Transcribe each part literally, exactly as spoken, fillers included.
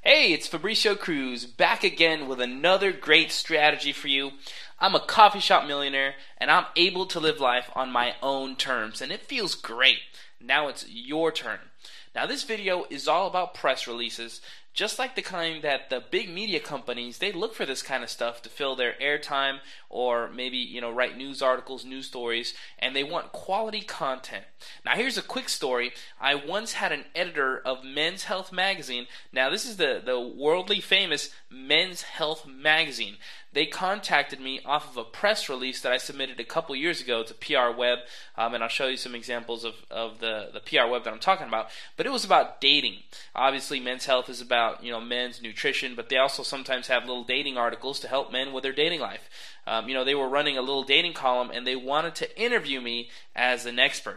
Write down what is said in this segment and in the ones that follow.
Hey, it's Fabricio Cruz back again with another great strategy for you. I'm a coffee shop millionaire and I'm able to live life on my own terms, and it feels great. Now it's your turn. Now this video is all about press releases, just like the kind that the big media companies, they look for this kind of stuff to fill their airtime or maybe, you know, write news articles, news stories, and they want quality content. Now here's a quick story. I once had an editor of Men's Health magazine. Now this is the, the worldly famous Men's Health magazine. They contacted me off of a press release that I submitted a couple years ago to P R Web, um, and I'll show you some examples of, of the, the P R Web that I'm talking about. But it was about dating. Obviously, Men's Health is about, you know, men's nutrition, but they also sometimes have little dating articles to help men with their dating life. Um, you know, they were running a little dating column, and they wanted to interview me as an expert.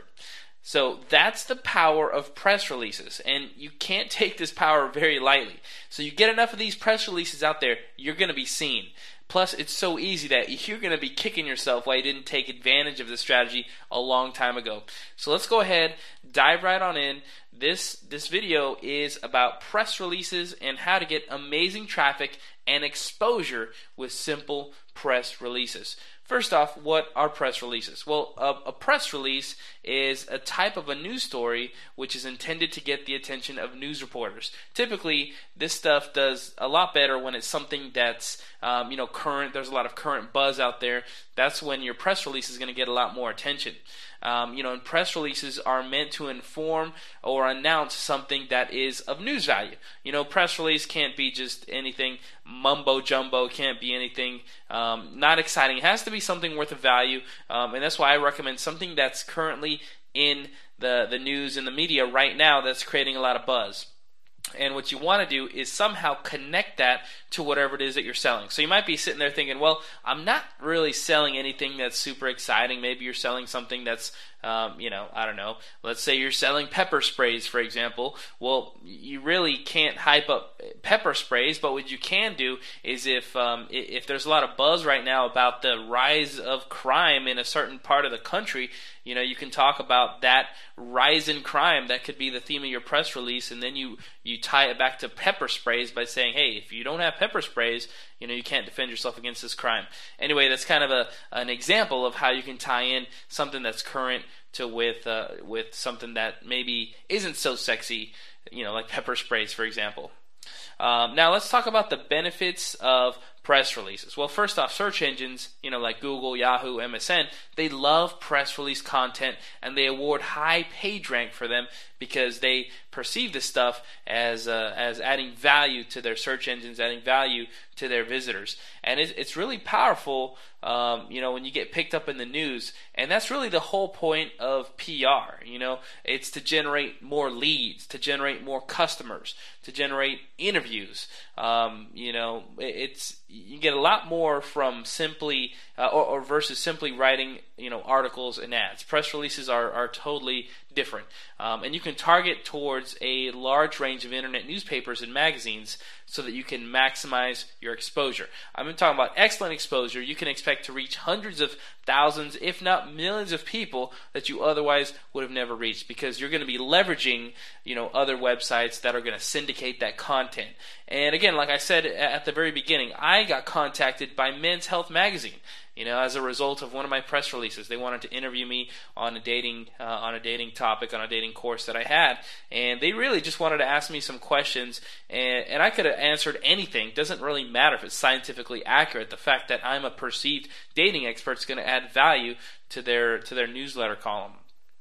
So that's the power of press releases, and you can't take this power very lightly. So you get enough of these press releases out there, you're going to be seen. Plus, it's so easy that you're going to be kicking yourself why you didn't take advantage of this strategy a long time ago. So let's go ahead, dive right on in. This, this video is about press releases and how to get amazing traffic and exposure with simple press releases. First off, what are press releases? Well, a, a press release is a type of a news story which is intended to get the attention of news reporters. Typically, this stuff does a lot better when it's something that's um, you know, current. There's a lot of current buzz out there. That's when your press release is going to get a lot more attention. Um, you know, and press releases are meant to inform or announce something that is of news value. You know, press release can't be just anything mumbo jumbo. Can't be anything um, not exciting. It has to be something worth of value, um, and that's why I recommend something that's currently in the the news and the media right now that's creating a lot of buzz. And what you want to do is somehow connect that to whatever it is that you're selling. So you might be sitting there thinking, well, I'm not really selling anything that's super exciting. Maybe you're selling something that's, um, you know, I don't know. Let's say you're selling pepper sprays, for example. Well, you really can't hype up pepper sprays, but what you can do is if um, if there's a lot of buzz right now about the rise of crime in a certain part of the country, you know, you can talk about that rise in crime. That could be the theme of your press release, and then you, you tie it back to pepper sprays by saying, hey, if you don't have pepper sprays, you know, you can't defend yourself against this crime. Anyway, that's kind of a an example of how you can tie in something that's current to with uh, with something that maybe isn't so sexy, you know, like pepper sprays, for example. Um, now let's talk about the benefits of press releases. Well, first off, search engines, you know, like Google, Yahoo, M S N, they love press release content, and they award high page rank for them because they perceive this stuff as uh, as adding value to their search engines, adding value to their visitors. And it, it's really powerful, um, you know, when you get picked up in the news. And that's really the whole point of P R. You know, it's to generate more leads, to generate more customers, to generate interviews. Um, you know, it's you get a lot more from simply uh, or, or versus simply writing, you know, articles and ads. Press releases are are totally different, um, and you can target towards a large range of internet newspapers and magazines so that you can maximize your exposure. I'm talking about excellent exposure. You can expect to reach hundreds of thousands, if not millions of people that you otherwise would have never reached, because you're going to be leveraging, you know, other websites that are going to syndicate that content. And again, like I said at the very beginning, I got contacted by Men's Health magazine, you know, as a result of one of my press releases. They wanted to interview me on a dating uh, on a dating topic, on a dating course that I had, and they really just wanted to ask me some questions, and, and I could have answered anything. It doesn't really matter if it's scientifically accurate. The fact that I'm a perceived dating expert is going to add value to their to their newsletter column.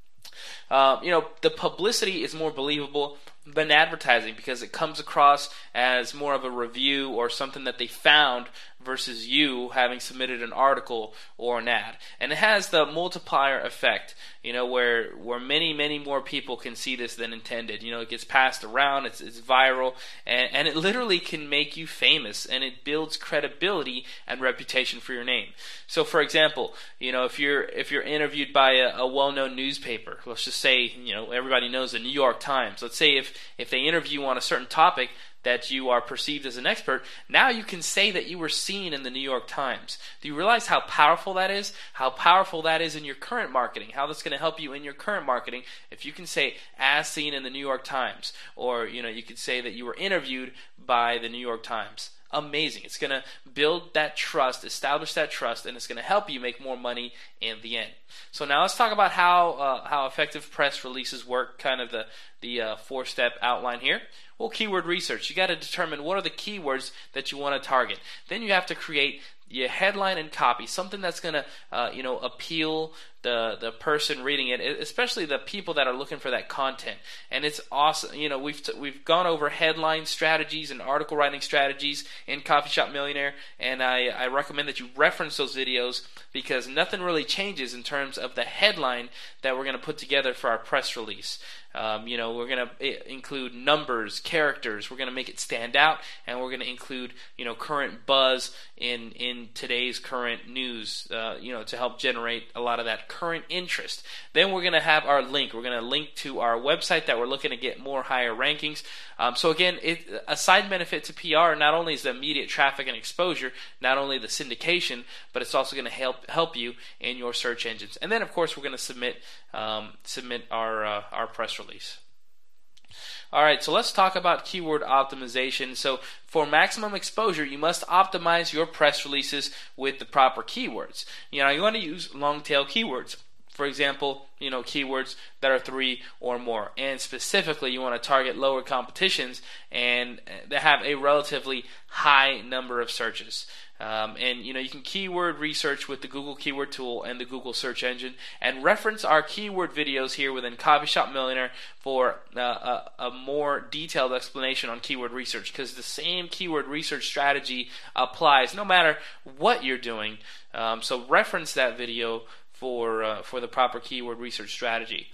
Uh, you know, the publicity is more believable than advertising because it comes across as more of a review or something that they found versus you having submitted an article or an ad. And it has the multiplier effect, you know, where where many, many more people can see this than intended. You know, it gets passed around, it's, it's viral, and, and it literally can make you famous, and it builds credibility and reputation for your name. So, for example, you know, if you're if you're interviewed by a, a well-known newspaper, let's just say, you know, everybody knows the New York Times. Let's say if, if they interview on a certain topic, that you are perceived as an expert, now you can say that you were seen in the New York Times. Do you realize how powerful that is? How powerful that is in your current marketing? How that's going to help you in your current marketing if you can say as seen in the New York Times, or you know you could say that you were interviewed by the New York Times. Amazing. It's going to build that trust, establish that trust, and it's going to help you make more money in the end. So now let's talk about how uh, how effective press releases work, kind of the, the uh, four-step outline here. Well, keyword research. You got to determine what are the keywords that you want to target. Then you have to create your headline and copy, something that's going to uh, you know appeal the the person reading it, especially the people that are looking for that content. And it's awesome. You know, we've t- we've gone over headline strategies and article writing strategies in Coffee Shop Millionaire, and I, I recommend that you reference those videos because nothing really changes in terms of the headline that we're going to put together for our press release. Um, you know, we're going to include numbers, characters. We're going to make it stand out, and we're going to include, you know, current buzz in in today's current news. Uh, you know, to help generate a lot of that current interest. Then we're going to have our link. We're going to link to our website that we're looking to get more higher rankings. Um, so again, it, a side benefit to P R not only is the immediate traffic and exposure, not only the syndication, but it's also going to help help you in your search engines. And then, of course, we're going to submit um, submit our uh, our press release. All right, so let's talk about keyword optimization. So for maximum exposure, you must optimize your press releases with the proper keywords. You know, you want to use long tail keywords. For example, you know, keywords that are three or more. And specifically, you want to target lower competitions and that have a relatively high number of searches. Um, and you know, you can keyword research with the Google Keyword Tool and the Google search engine, and reference our keyword videos here within Coffee Shop Millionaire for uh, a, a more detailed explanation on keyword research, because the same keyword research strategy applies no matter what you're doing. Um, so reference that video for uh, for the proper keyword research strategy.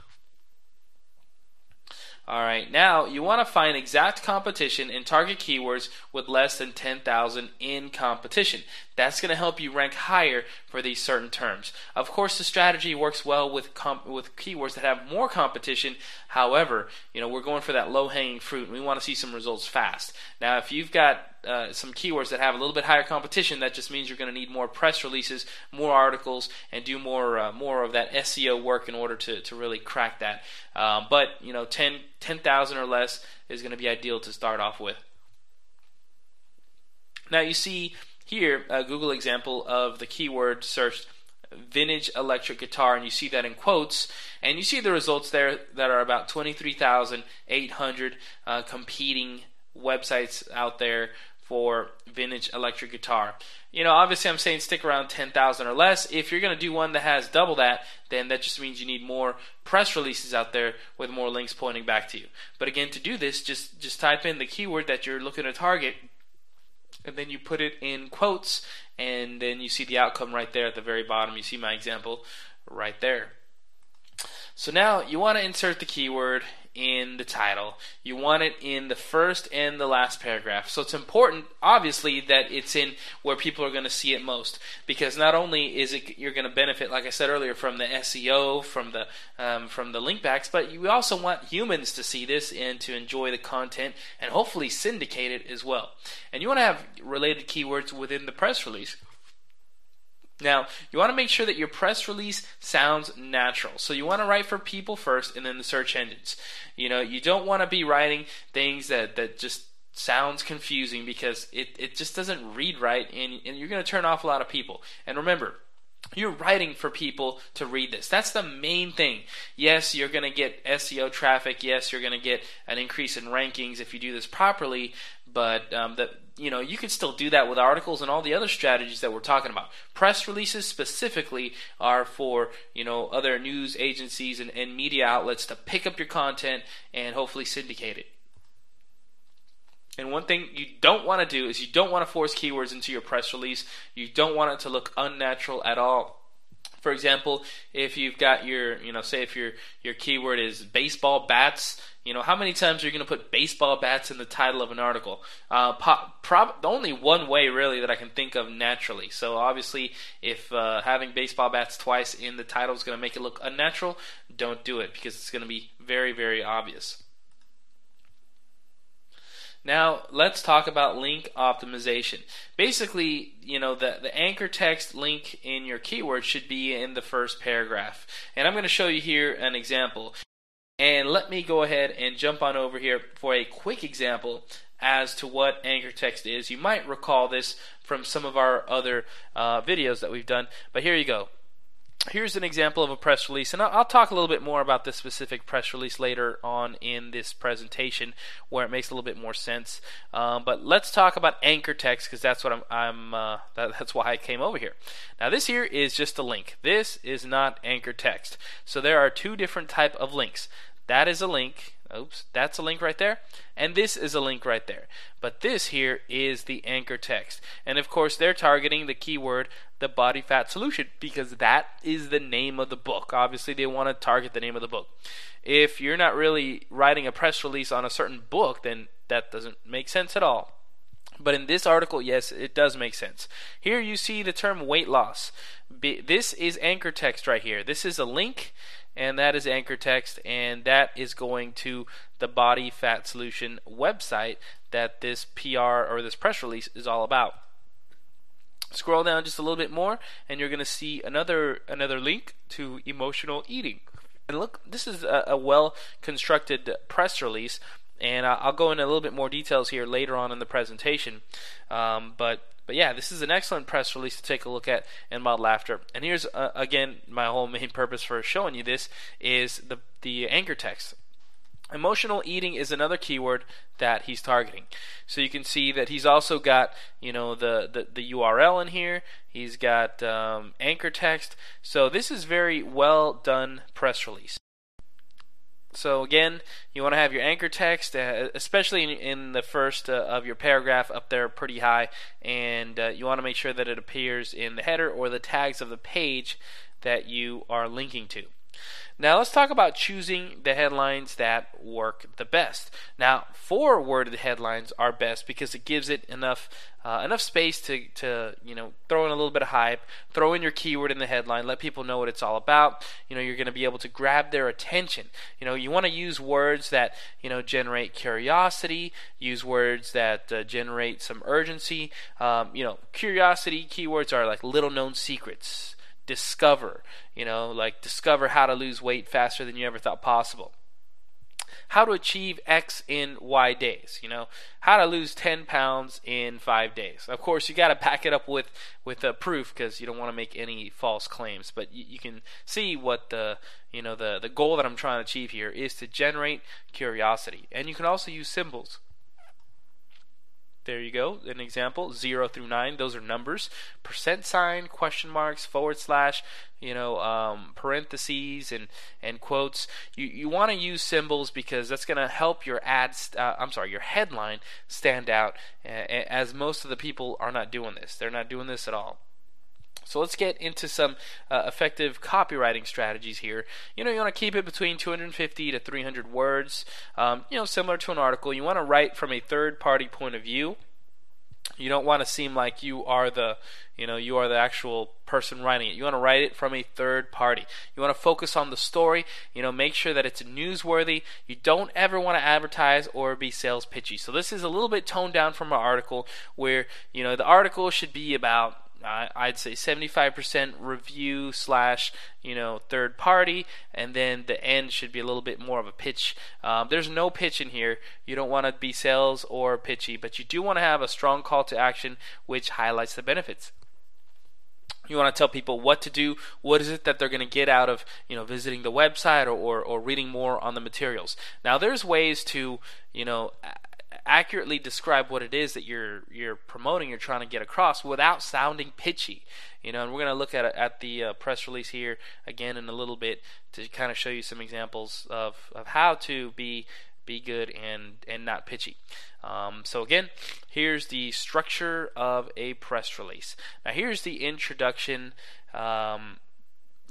Alright, now you want to find exact competition and target keywords with less than ten thousand in competition. That's going to help you rank higher for these certain terms. Of course, the strategy works well with comp- with keywords that have more competition. However, you know, we're going for that low-hanging fruit, and we want to see some results fast. Now, if you've got uh, some keywords that have a little bit higher competition, that just means you're going to need more press releases, more articles, and do more uh, more of that S E O work in order to, to really crack that. Um, but, you know, ten thousand or less is going to be ideal to start off with. Now, you see here a Google example of the keyword searched vintage electric guitar, and you see that in quotes, and you see the results there that are about twenty-three thousand eight hundred uh, competing websites out there for vintage electric guitar. You know, obviously I'm saying stick around ten thousand or less. If you're going to do one that has double that, then that just means you need more press releases out there with more links pointing back to you. But again, to do this, just just type in the keyword that you're looking to target, and then you put it in quotes, and then you see the outcome right there at the very bottom. You see my example right there. So now you want to insert the keyword in the title. You want it in the first and the last paragraph. So it's important, obviously, that it's in where people are going to see it most, because not only is it you're going to benefit, like I said earlier, from the S E O, from the um, from the link backs, but you also want humans to see this and to enjoy the content and hopefully syndicate it as well. And you want to have related keywords within the press release. Now, you want to make sure that your press release sounds natural. So you want to write for people first and then the search engines. You know, you don't want to be writing things that, that just sounds confusing, because it, it just doesn't read right, and, and you're going to turn off a lot of people. And remember, you're writing for people to read this. That's the main thing. Yes, you're going to get S E O traffic. Yes, you're going to get an increase in rankings if you do this properly. But um, the, you know, you can still do that with articles and all the other strategies that we're talking about. Press releases specifically are for, you know, other news agencies and, and media outlets to pick up your content and hopefully syndicate it. And one thing you don't want to do is you don't want to force keywords into your press release. You don't want it to look unnatural at all. For example, if you've got your, you know, say if your your keyword is baseball bats, you know, how many times are you going to put baseball bats in the title of an article? Uh, pop, prob- only one way, really, that I can think of naturally. So obviously, if uh, having baseball bats twice in the title is going to make it look unnatural, don't do it, because it's going to be very, very obvious. Now let's talk about link optimization. Basically, you know, the, the anchor text link in your keyword should be in the first paragraph. And I'm going to show you here an example. And let me go ahead and jump on over here for a quick example as to what anchor text is. You might recall this from some of our other uh, videos that we've done, but here you go. Here's an example of a press release, and I'll talk a little bit more about this specific press release later on in this presentation where it makes a little bit more sense. Um, but let's talk about anchor text, because that's what I'm, I'm uh, that, that's why I came over here. Now this here is just a link. This is not anchor text. So there are two different type of links. That is a link. Oops, that's a link right there, and this is a link right there. But this here is the anchor text, and of course they're targeting the keyword the body fat solution because that is the name of the book. Obviously they want to target the name of the book. If you're not really writing a press release on a certain book, then that doesn't make sense at all. But in this article, yes, it does make sense. Here you see the term weight loss. This is anchor text right here. This is a link, and that is anchor text, and that is going to the Body Fat Solution website that this P R or this press release is all about. Scroll down just a little bit more, and you're going to see another another link to emotional eating. And look, this is a, a well-constructed press release, and I'll go into a little bit more details here later on in the presentation. Um, but But yeah, this is an excellent press release to take a look at and model after. And here's uh, again my whole main purpose for showing you this is the the anchor text. Emotional eating is another keyword that he's targeting. So you can see that he's also got, you know, the the, the U R L in here. He's got um, anchor text. So this is very well done press release. So again, you want to have your anchor text, uh, especially in, in the first uh, of your paragraph up there pretty high, and uh, you want to make sure that it appears in the header or the tags of the page that you are linking to. Now let's talk about choosing the headlines that work the best. Now, four-worded headlines are best because it gives it enough uh, enough space to to you know throw in a little bit of hype, throw in your keyword in the headline, let people know what it's all about. You know, you're going to be able to grab their attention. You know, you want to use words that you know generate curiosity, use words that uh, generate some urgency. Um, you know, curiosity keywords are like little-known secrets. Discover, you know, like discover how to lose weight faster than you ever thought possible. How to achieve X in Y days, you know, how to lose ten pounds in five days. Of course, you got to back it up with with a proof because you don't want to make any false claims. But you, you can see what the you know the the goal that I'm trying to achieve here is to generate curiosity, and you can also use symbols. There you go, an example, zero through nine, those are numbers. Percent sign, question marks, forward slash, you know, um, parentheses and, and quotes. You, you want to use symbols because that's going to help your ads, uh, I'm sorry, your headline stand out, uh, as most of the people are not doing this. They're not doing this at all. So let's get into some uh, effective copywriting strategies here. You know, you want to keep it between two hundred fifty to three hundred words. Um, you know, similar to an article. You want to write from a third-party point of view. You don't want to seem like you are the, you know, you are the actual person writing it. You want to write it from a third party. You want to focus on the story. You know, make sure that it's newsworthy. You don't ever want to advertise or be sales pitchy. So this is a little bit toned down from an article where, you know, the article should be about, I'd say seventy-five percent review slash, you know, third party, and then the end should be a little bit more of a pitch. Um, there's no pitch in here. You don't want to be sales or pitchy, but you do want to have a strong call to action which highlights the benefits. You want to tell people what to do, what is it that they're going to get out of, you know, visiting the website or, or, or reading more on the materials. Now there's ways to, you know, accurately describe what it is that you're you're promoting, you're trying to get across without sounding pitchy. You know, and we're going to look at at the uh, press release here again in a little bit to kind of show you some examples of, of how to be be good and and not pitchy. Um, so again, here's the structure of a press release. Now here's the introduction. Um,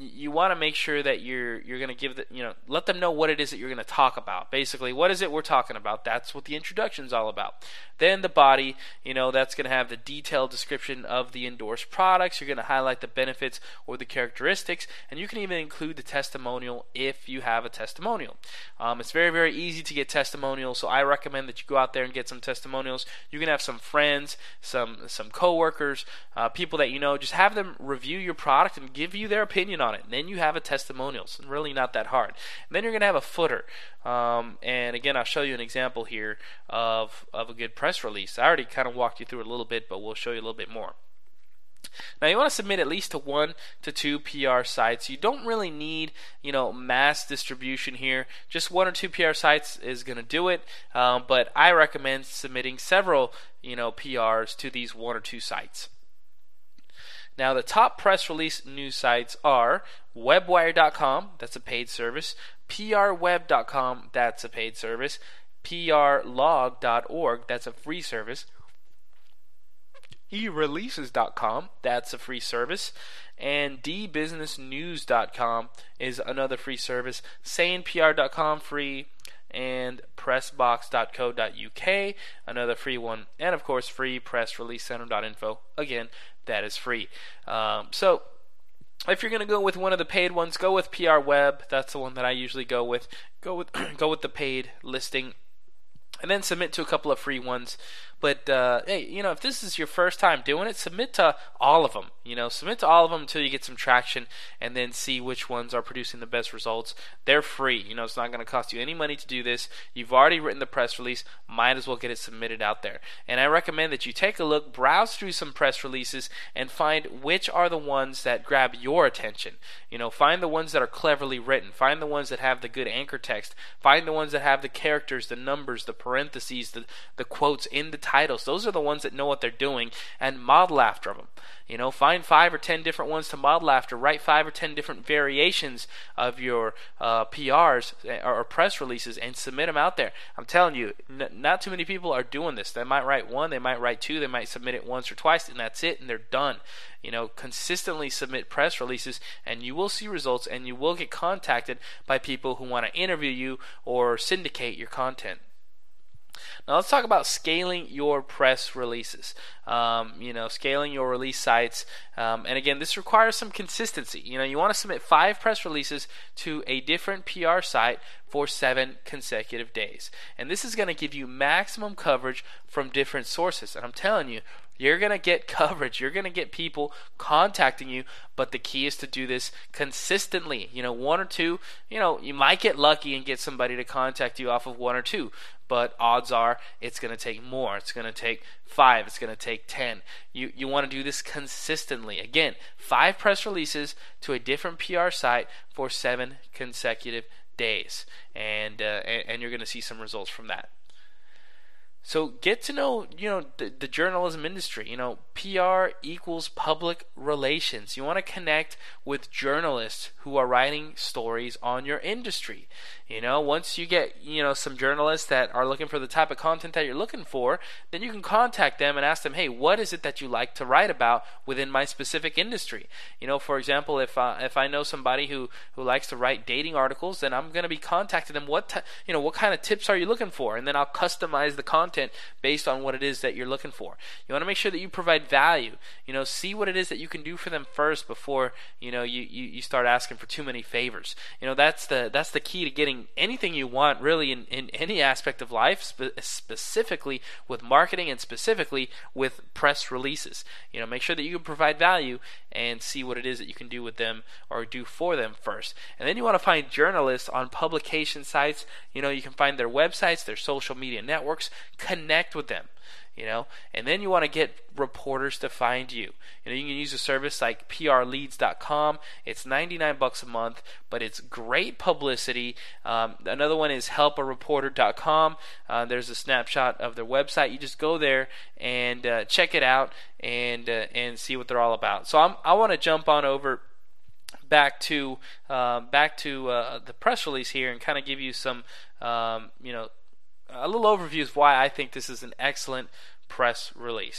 you want to make sure that you're you're going to give the, you know, let them know what it is that you're going to talk about. Basically, what is it we're talking about? That's what the introduction's all about. Then the body, you know, that's going to have the detailed description of the endorsed products. You're going to highlight the benefits or the characteristics, and you can even include the testimonial if you have a testimonial. Um, it's very, very easy to get testimonials, so I recommend that you go out there and get some testimonials. You can have some friends, some some coworkers, uh, people that you know. Just have them review your product and give you their opinion on it. And then you have a testimonial. It's really not that hard. And then you're going to have a footer. Um, and again, I'll show you an example here of, of a good press release. I already kind of walked you through it a little bit, but we'll show you a little bit more. Now you want to submit at least to one to two P R sites. You don't really need, you know, mass distribution here. Just one or two P R sites is going to do it. Um, but I recommend submitting several, you know, P Rs to these one or two sites. Now the top press release news sites are webwire dot com, that's a paid service, P R web dot com, that's a paid service, P R log dot org, that's a free service, e releases dot com, that's a free service, and d business news dot com is another free service, sane P R dot com free, and pressbox dot co dot U K, another free one, and of course free press release center dot info, again, that is free. Um, so if you're going to go with one of the paid ones, go with P R Web. That's the one that I usually go with. Go with go with the paid listing, and then submit to a couple of free ones. But uh, hey, you know, if this is your first time doing it, submit to all of them. You know, submit to all of them until you get some traction, and then see which ones are producing the best results. They're free. You know, it's not going to cost you any money to do this. You've already written the press release. Might as well get it submitted out there. And I recommend that you take a look, browse through some press releases, and find which are the ones that grab your attention. You know, find the ones that are cleverly written. Find the ones that have the good anchor text. Find the ones that have the characters, the numbers, the parentheses, the, the quotes in the titles. Those are the ones that know what they're doing, and model after them. You know, find five or ten different ones to model after. Write five or ten different variations of your uh, P Rs or, or press releases and submit them out there. I'm telling you, n- not too many people are doing this. They might write one, they might write two, they might submit it once or twice, and that's it, and they're done. You know, consistently submit press releases, and you will see results, and you will get contacted by people who want to interview you or syndicate your content. Now let's talk about scaling your press releases. Um, you know, scaling your release sites. Um, and again, this requires some consistency. You know, you want to submit five press releases to a different P R site for seven consecutive days. And this is going to give you maximum coverage from different sources. And I'm telling you, you're going to get coverage. You're going to get people contacting you, but the key is to do this consistently. You know, one or two, you know, you might get lucky and get somebody to contact you off of one or two, but odds are it's going to take more. It's going to take five. It's going to take ten. You you want to do this consistently. Again, five press releases to a different P R site for seven consecutive days, and uh, and, and you're going to see some results from that. So get to know, you know, the, the journalism industry. You know, P R equals public relations. You want to connect with journalists who are writing stories on your industry. You know, once you get, you know, some journalists that are looking for the type of content that you're looking for, then you can contact them and ask them, hey, what is it that you like to write about within my specific industry? You know, for example, if uh, if I know somebody who, who likes to write dating articles, then I'm going to be contacting them. What t- you know, what kind of tips are you looking for? And then I'll customize the content based on what it is that you're looking for. You want to make sure that you provide value. You know, see what it is that you can do for them first before, you know, you, you, you start asking for too many favors. You know, that's the that's the key to getting anything you want really in, in any aspect of life, spe- specifically with marketing and specifically with press releases. You know, make sure that you can provide value and see what it is that you can do with them or do for them first. And then you want to find journalists on publication sites. You know, you can find their websites, their social media networks, connect with them. You know, and then you want to get reporters to find you. You know, you can use a service like P R leads dot com. It's ninety-nine bucks a month, but it's great publicity. Um, another one is help a reporter dot com. Uh, there's a snapshot of their website. You just go there and uh, check it out and uh, and see what they're all about. So I'm, I want to jump on over back to uh, back to uh, the press release here and kind of give you some um, you know. a little overview of why I think this is an excellent press release.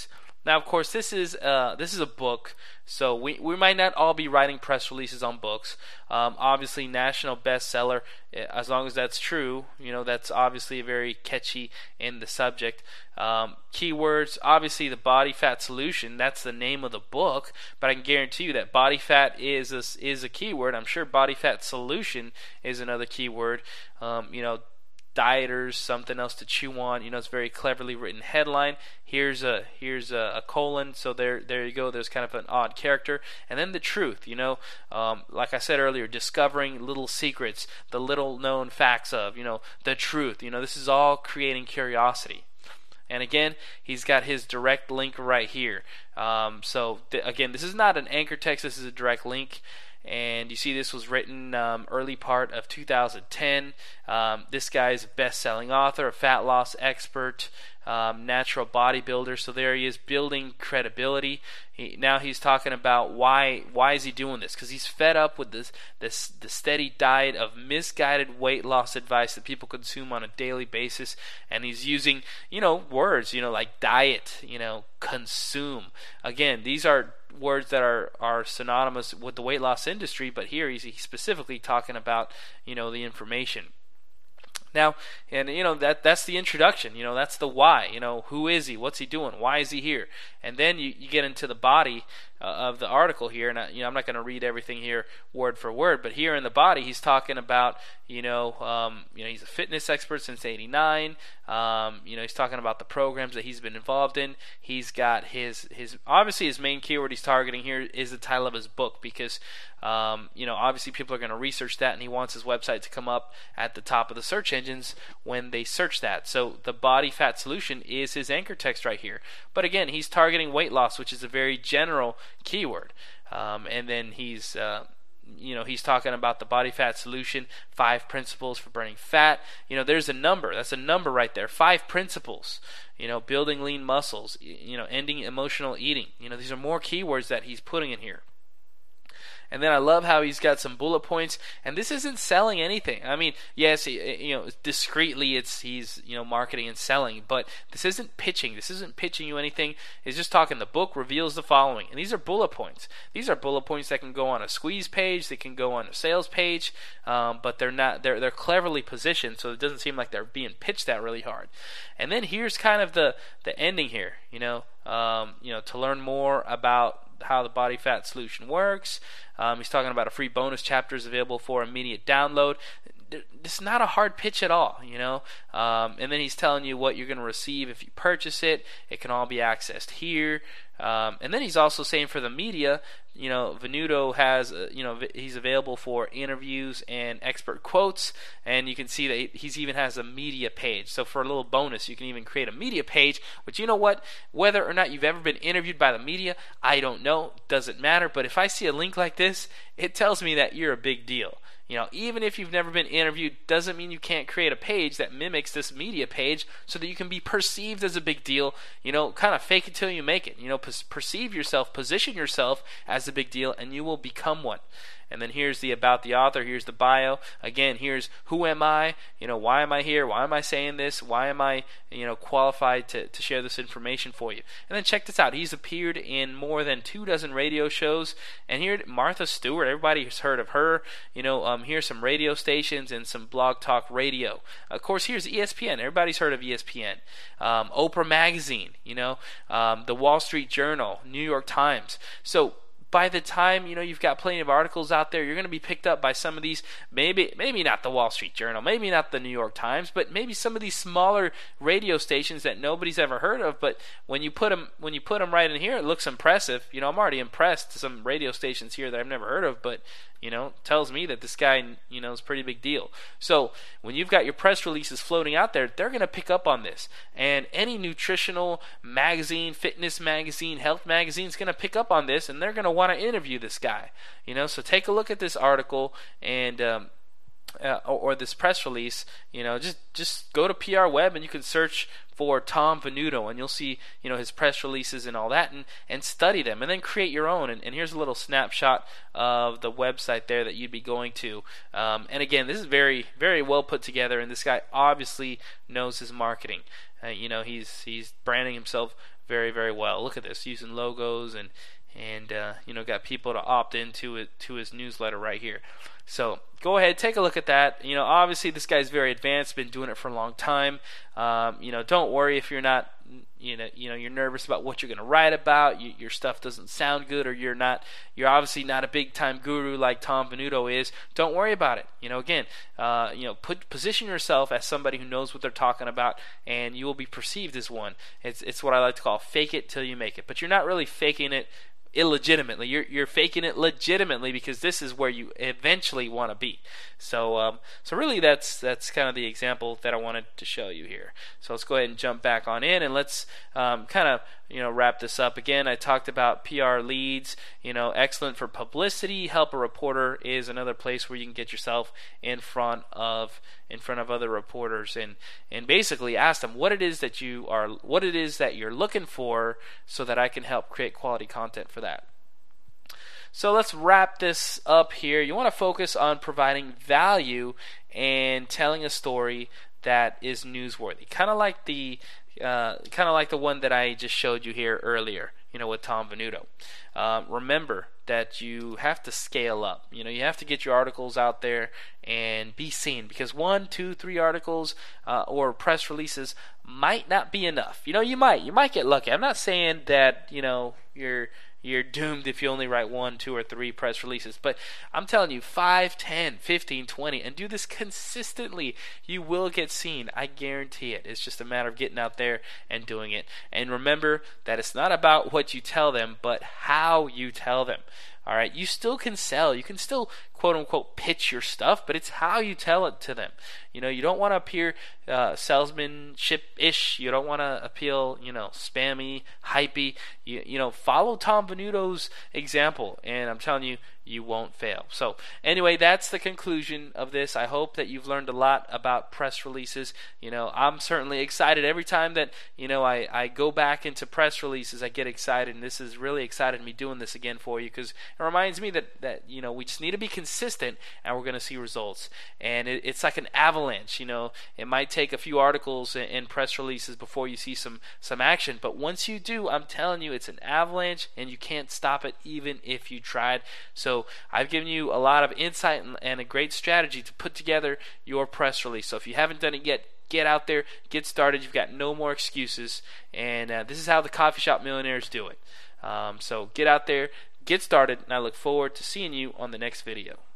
Now, of course, this is uh, this is a book, so we we might not all be writing press releases on books. Um, obviously, national bestseller, as long as that's true, you know, that's obviously very catchy in the subject. Um, keywords, obviously, the body fat solution. That's the name of the book, but I can guarantee you that body fat is a, is a keyword. I'm sure body fat solution is another keyword. Um, you know. Dieters, something else to chew on. You know, it's a very cleverly written headline. Here's a here's a, a colon. So there there you go. There's kind of an odd character, and then the truth. You know, um, like I said earlier, discovering little secrets, the little known facts of. You know, the truth. You know, this is all creating curiosity. And again, he's got his direct link right here. Um, so th- again, this is not an anchor text. This is a direct link. And you see this was written um, early part of two thousand ten. Um, this guy's a best-selling author, a fat loss expert, um, natural bodybuilder. So there he is building credibility. He, now he's talking about why why is he doing this? Because he's fed up with this this the steady diet of misguided weight loss advice that people consume on a daily basis, and he's using you know words you know like diet, you know consume. Again, these are words that are, are synonymous with the weight loss industry, but here he's, he's specifically talking about you know the information. Now, and you know that that's the introduction. You know that's the why. You know who is he? What's he doing? Why is he here? And then you, you get into the body uh, of the article here. And I, you know I'm not going to read everything here word for word, but here in the body he's talking about you know um, you know he's a fitness expert since eighty-nine. Um, you know he's talking about the programs that he's been involved in. He's got his his obviously his main keyword he's targeting here is the title of his book because um, you know obviously people are going to research that, and he wants his website to come up at the top of the search engines when they search that. So the body fat solution is his anchor text right here. But again, he's targeting weight loss, which is a very general keyword. Um, and then he's uh, you know he's talking about the body fat solution, five principles for burning fat. You know there's a number. That's a number right there. Five principles. You know building lean muscles. You know ending emotional eating. You know these are more keywords that he's putting in here. And then I love how he's got some bullet points, and this isn't selling anything. I mean, yes, you know, discreetly, it's he's you know marketing and selling, but this isn't pitching. This isn't pitching you anything. It's just talking. The book reveals the following, and these are bullet points. These are bullet points that can go on a squeeze page, they can go on a sales page, um, but they're not. They're they're cleverly positioned, so it doesn't seem like they're being pitched that really hard. And then here's kind of the the ending here. You know, um, you know, to learn more about how the body fat solution works. Um, he's talking about a free bonus chapters available for immediate download. It's not a hard pitch at all, you know. Um, and then he's telling you what you're going to receive if you purchase it. It can all be accessed here. Um, and then he's also saying for the media, you know, Venuto has, uh, you know, he's available for interviews and expert quotes, and you can see that he's even has a media page. So for a little bonus, you can even create a media page, which you know what, whether or not you've ever been interviewed by the media, I don't know, doesn't matter, but if I see a link like this, it tells me that you're a big deal. You know, even if you've never been interviewed, doesn't mean you can't create a page that mimics this media page so that you can be perceived as a big deal. You know, kind of fake it till you make it. You know, per- perceive yourself, position yourself as a big deal, and you will become one. And then here's the about the author. Here's the bio. Again, here's who am I? You know, why am I here? Why am I saying this? Why am I, you know, qualified to, to share this information for you? And then check this out. He's appeared in more than two dozen radio shows. And here, Martha Stewart. Everybody's heard of her. You know, um, here's some radio stations and some blog talk radio. Of course, here's E S P N. Everybody's heard of E S P N. Um, Oprah Magazine. You know, um, the Wall Street Journal, New York Times. So by the time you know you've got plenty of articles out there, you're going to be picked up by some of these. Maybe, maybe not the Wall Street Journal, maybe not the New York Times, but maybe some of these smaller radio stations that nobody's ever heard of. But when you put them, when you put them right in here, it looks impressive. You know, I'm already impressed. Some radio stations here that I've never heard of, but you know, tells me that this guy, you know, is a pretty big deal. So when you've got your press releases floating out there, they're going to pick up on this. And any nutritional magazine, fitness magazine, health magazine is going to pick up on this, and they're going to want to interview this guy. You know, so take a look at this article and um, uh, or, or this press release, you know, just just go to P R Web and you can search for Tom Venuto, and you'll see, you know, his press releases and all that, and, and study them, and then create your own. And, and here's a little snapshot of the website there that you'd be going to. Um, and again, this is very, very well put together, and this guy obviously knows his marketing. Uh, you know, he's he's branding himself very, very well. Look at this, using logos and and uh, you know, got people to opt into it to his newsletter right here. So go ahead, take a look at that. You know, obviously this guy's very advanced, been doing it for a long time. Um, you know, don't worry if you're not, you know, you know, you're nervous about what you're going to write about. You, your stuff doesn't sound good, or you're not, you're obviously not a big time guru like Tom Venuto is. Don't worry about it. You know, again, uh, you know, put position yourself as somebody who knows what they're talking about, and you will be perceived as one. It's it's what I like to call fake it till you make it. But you're not really faking it illegitimately. You're you're faking it legitimately, because this is where you eventually want to be. So um, so really that's that's kind of the example that I wanted to show you here. So let's go ahead and jump back on in, and let's um, kind of you know wrap this up. Again, I talked about P R leads. You know, excellent for publicity. Help a Reporter is another place where you can get yourself in front of in front of other reporters, and and basically ask them what it is that you are what it is that you're looking for, so that I can help create quality content for that. So let's wrap this up here. You want to focus on providing value and telling a story that is newsworthy, kind of like the uh, kind of like the one that I just showed you here earlier, you know, with Tom Venuto. Um, remember that you have to scale up. You know, you have to get your articles out there and be seen, because one, two, three articles uh, or press releases might not be enough. You know, you might you might get lucky. I'm not saying that, you know, you're you're doomed if you only write one, two, or three press releases. But I'm telling you, five, ten, fifteen, twenty, and do this consistently. You will get seen. I guarantee it. It's just a matter of getting out there and doing it. And remember that it's not about what you tell them, but how you tell them. All right, you still can sell. You can still, quote unquote, pitch your stuff, but it's how you tell it to them. You know, you don't want to appear uh, salesmanship-ish. You don't want to appeal, you know, spammy, hypey. You, you know, follow Tom Venuto's example, and I'm telling you, you won't fail. So anyway, that's the conclusion of this. I hope that you've learned a lot about press releases. You know, I'm certainly excited every time that, you know, I, I go back into press releases. I get excited, and this has really excited me doing this again for you, because it reminds me that, that, you know, we just need to be consistent, and we're going to see results. And it, it's like an avalanche. You know, it might take a few articles and, and press releases before you see some, some action, but once you do, I'm telling you, it's an avalanche, and you can't stop it even if you tried. So So I've given you a lot of insight and, and a great strategy to put together your press release. So if you haven't done it yet, get out there, get started. You've got no more excuses. And uh, this is how the Coffee Shop Millionaires do it. Um, so get out there, get started, and I look forward to seeing you on the next video.